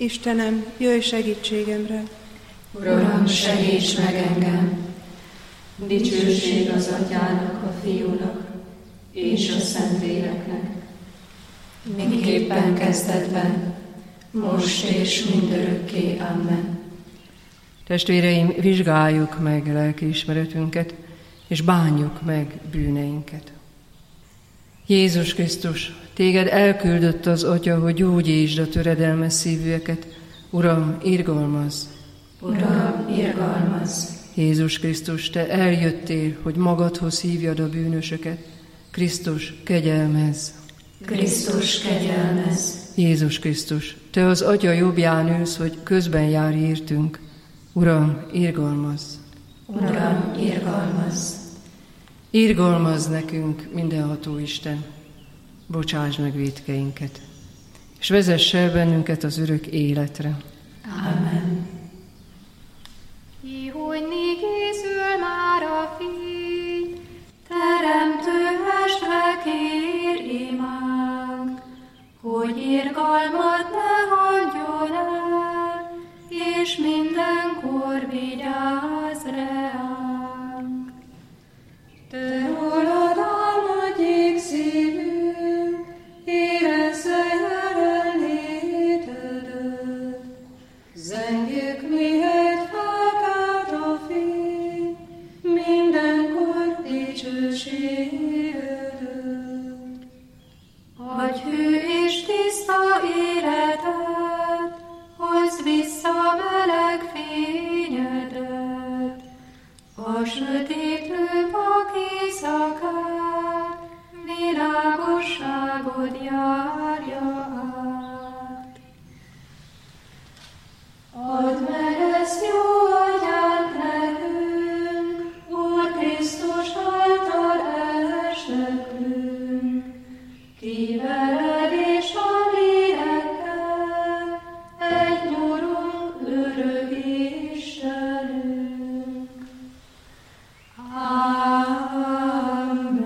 Istenem, jöjj segítségemre! Uram, segíts meg engem! Dicsőség az Atyának, a Fiúnak és a Szentléleknek, miképpen kezdetben, most és mindörökké. Amen. Testvéreim, vizsgáljuk meg lelkiismeretünket, és bánjuk meg bűneinket. Jézus Krisztus, téged elküldött az Atya, hogy gyógyítsd a töredelmes szívűeket. Uram, irgalmazz! Uram, irgalmazz! Jézus Krisztus, te eljöttél, hogy magadhoz hívjad a bűnösöket. Krisztus, kegyelmezz! Krisztus, kegyelmezz! Jézus Krisztus, te az Atya jobbján ülsz, hogy közben járj értünk. Uram, irgalmazz! Uram, irgalmazz! Irgalmazz nekünk, mindenható Isten! Bocsáss meg vétkeinket, és vezess el bennünket az örök életre. Amen. Hogy készül már a fény, teremtő estre kér imánk, hogy irgalmat ne hagyjon el, és mindenkor vigyázz ránk. Te rólad álmodjék szívünk, érezze jelenlétedet, zengjük mihelyt felkelt a fény, mindenkor dicsőségedet. Adj hű és tiszta életet, hozz vissza meleg fényedet, a sötétlőbb éjszakát, világosságod járja át. Add meg ezt jó atyánk nekünk, Úr Krisztus által esneklünk, ki veled és a lélekkel, egy Urunk, örök Istenünk. Amen.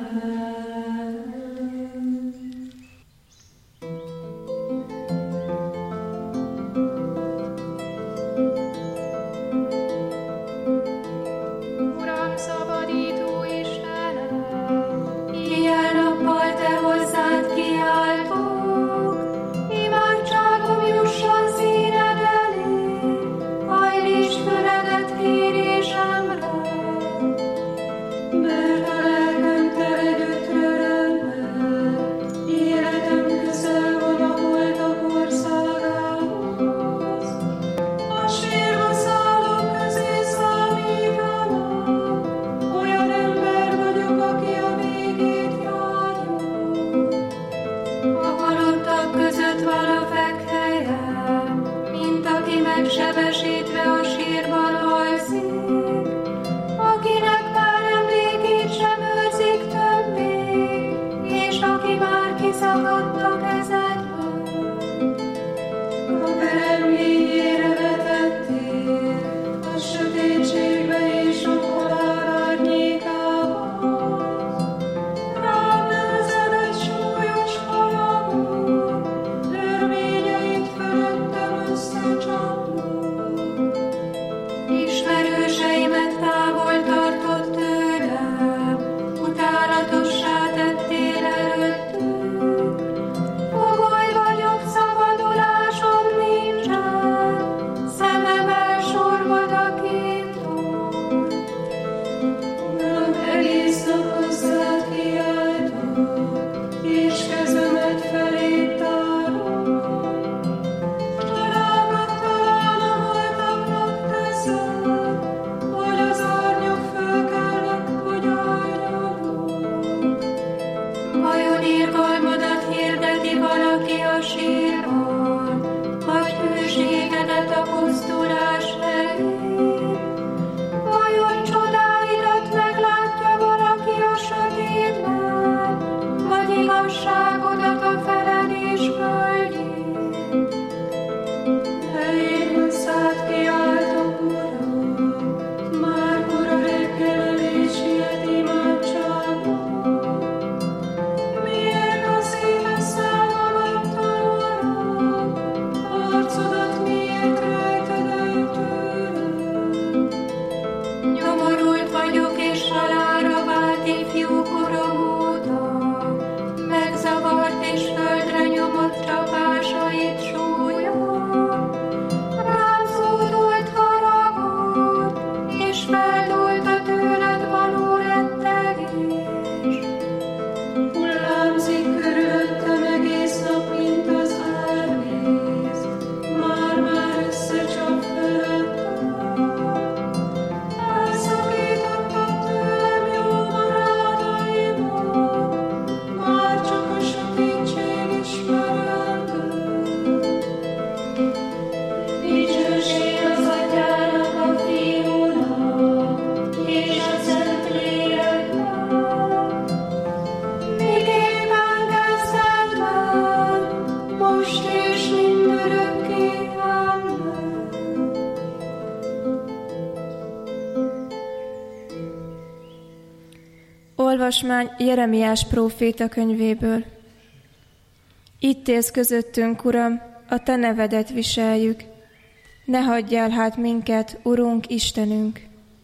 Olvasmány Jeremiás próféta könyvéből. Itt élsz közöttünk, Uram, a Te nevedet viseljük. Ne hagyj el hát minket, Urunk, Istenünk!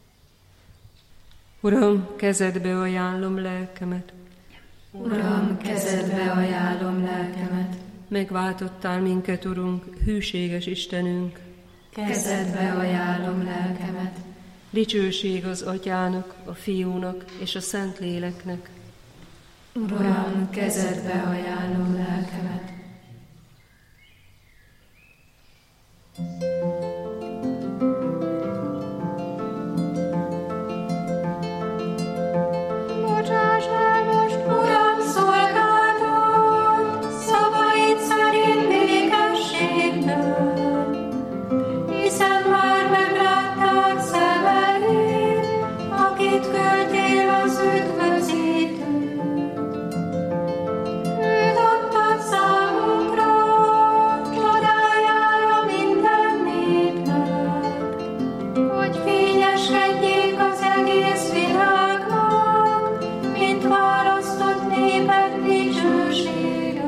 Uram, kezedbe ajánlom lelkemet. Uram, kezedbe ajánlom lelkemet. Megváltottál minket, Urunk, hűséges Istenünk. Kezedbe ajánlom lelkemet. Dicsőség az Atyának, a Fiúnak és a Szentléleknek. Uram, kezedbe ajánlom lelkemet. Bocsáss el most, Uram, szolgáltat, szavaid szerint békességben, hiszen már meglátták szemeid, akit küldtél az üdvözítőt. Őt adtad számunkra, csodájára minden népnek, hogy fényeskedjék az egész világnak, mint választott néped dicsősége.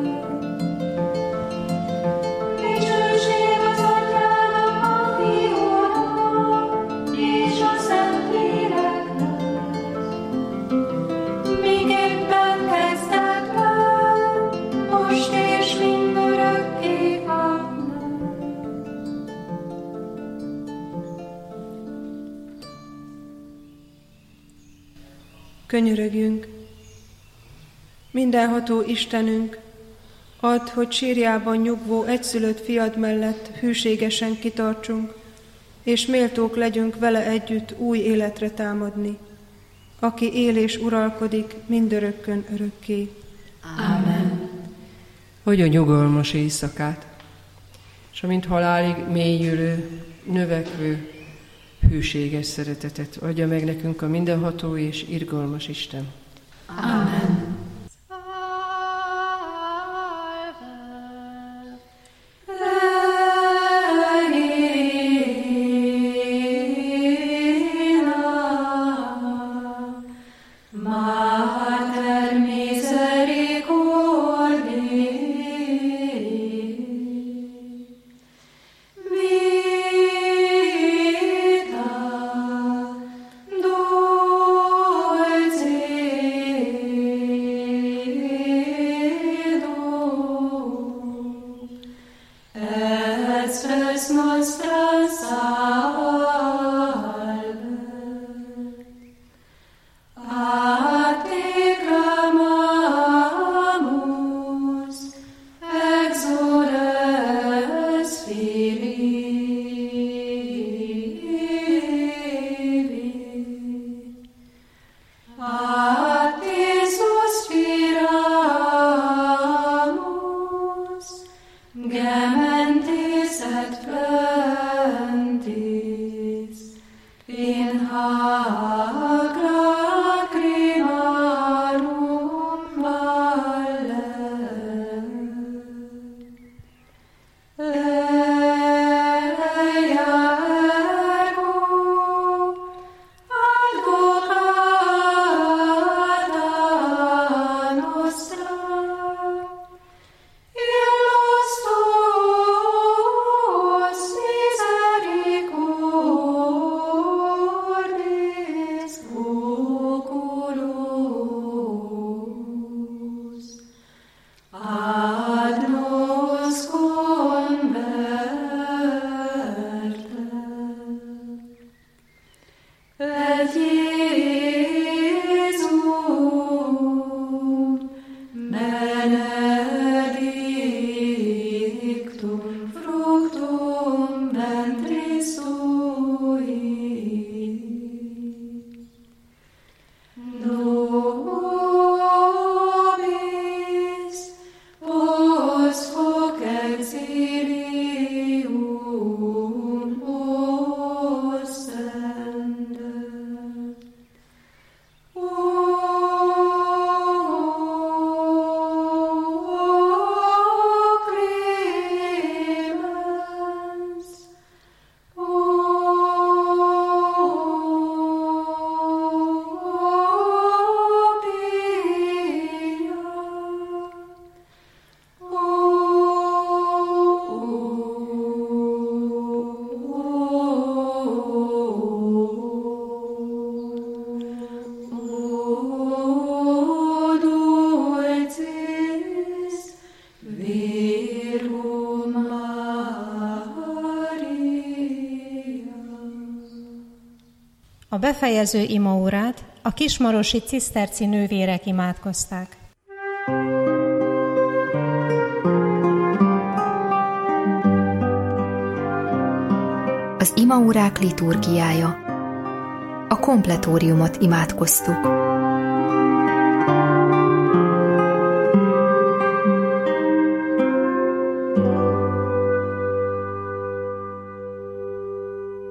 Dicsőség az Atyának, a Fiúnak és a Szentléleknek, miképpen kezdetben, most és mindörökké. Amen. Könyörögjünk! Mindenható Istenünk, add, hogy sírjában nyugvó egyszülött fiad mellett hűségesen kitartsunk, és méltók legyünk vele együtt új életre támadni, aki él és uralkodik mindörökkön örökké. Amen. Adja nyugalmas éjszakát, és amint halálig mélyülő, növekvő, hűséges szeretetet adja meg nekünk a mindenható és irgalmas Isten. Amen. Mater misericordiae, vita dulcedo, et spes nostra salve. A te clamamus, exules Filii. A te suspiramus, gementes et plentis, in hac lacrimarum valle. Leia ergo, advocata nostra, illos tuos misericordis oculos, ad nos converte. Et Iesum benedictum fructum ventris tui. Nobis post hoc exilium ostende. O clemens, A befejező imaórát a kismarosi ciszterci nővérek imádkozták. Az imaórák liturgiája. A kompletóriumot imádkoztuk.